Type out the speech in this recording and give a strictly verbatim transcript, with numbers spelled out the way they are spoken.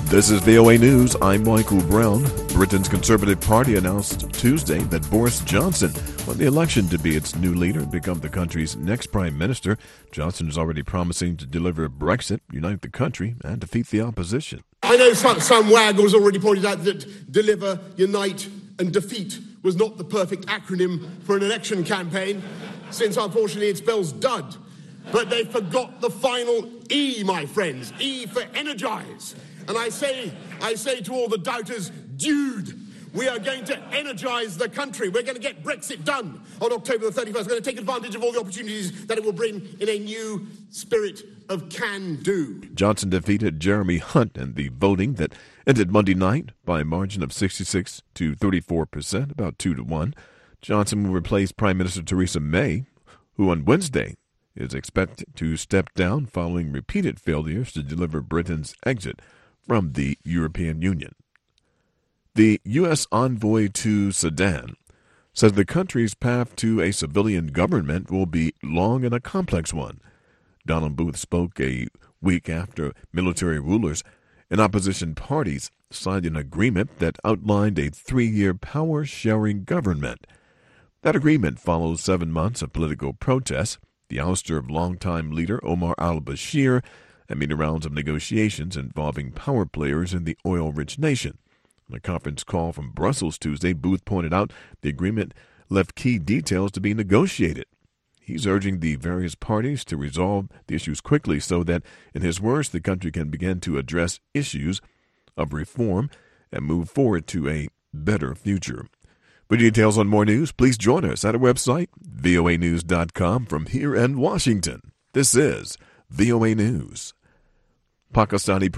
This is V O A News. I'm Michael Brown. Britain's Conservative Party announced Tuesday that Boris Johnson won the election to be its new leader and become the country's next prime minister. Johnson is already promising to deliver Brexit, unite the country, and defeat the opposition. I know some, some wag has already pointed out that deliver, unite, and defeat was not the perfect acronym for an election campaign, since unfortunately it spells dud. But they forgot the final E, my friends. E for energize. And I say, I say to all the doubters, dude, we are going to energize the country. We're going to get Brexit done on October the thirty-first. We're going to take advantage of all the opportunities that it will bring in a new spirit of can-do. Johnson defeated Jeremy Hunt in the voting that ended Monday night by a margin of sixty-six to thirty-four percent, about two to one. Johnson will replace Prime Minister Theresa May, who on Wednesday is expected to step down following repeated failures to deliver Britain's exit from the European Union. The U S envoy to Sudan says the country's path to a civilian government will be long and a complex one. Donald Booth spoke a week after military rulers and opposition parties signed an agreement that outlined a three-year power-sharing government. That agreement follows seven months of political protests, the ouster of longtime leader Omar al-Bashir, and many rounds of negotiations involving power players in the oil-rich nation. In a conference call from Brussels Tuesday, Booth pointed out the agreement left key details to be negotiated. He's urging the various parties to resolve the issues quickly so that, in his words, the country can begin to address issues of reform and move forward to a better future. For details on more news, please join us at our website, V O A news dot com. From here in Washington, this is V O A News. Pakistani